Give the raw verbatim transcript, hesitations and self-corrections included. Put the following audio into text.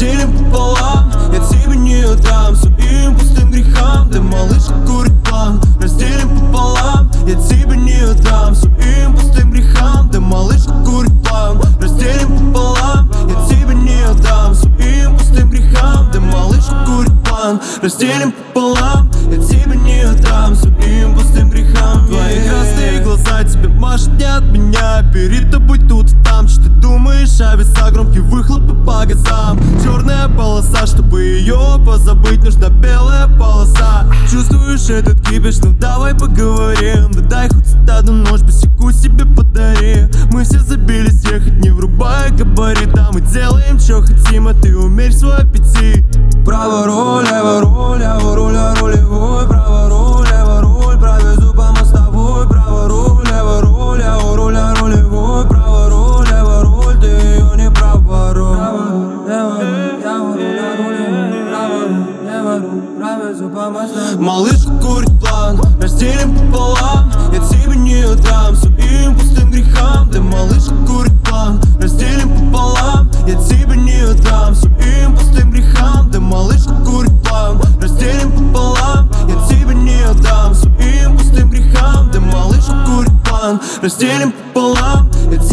разделим пополам. Я тебе не отдам своим пустым грехам. Ты, малышка, курит план, разделим пополам. Я тебе не отдам своим пустым грехам. Ты, малышка, курит план, разделим пополам. Я тебе не отдам своим пустым грехам. Ты, малышка, курит план, разделим пополам. Я тебе не отдам своим пустым грехам. Твои красные глаза тебе машут не от меня. Перед тобой тут и там, что ты думаешь, а веса громкие выхлопы по газам. Черная полоса, чтобы ее позабыть, нужна белая полоса. Чувствуешь этот кипиш, ну давай поговорим. Да дай хоть стаду нож, босику себе подари. Мы все забились ехать, не врубая габарит. А мы делаем, что хотим, а ты умерь свой аппетит. Право руль, лево руль, лево руль, а рулевой. Право руль, лево руль, провезу по мостовой. Право руль, лево руль, лево руль, а рулевой. Право руль, лево руль, ты ее не проворуй. Малышка курит план, разделим пополам. Я тебе не отдам своим пустым грехам. Ты, малышка, курит план, разделим пополам. Я тебе не отдам своим пустым грехам. Ты, малышка, курит план, разделим пополам. Я тебе не отдам своим пустым грехам. Ты, малышка, курит план, разделим пополам. Я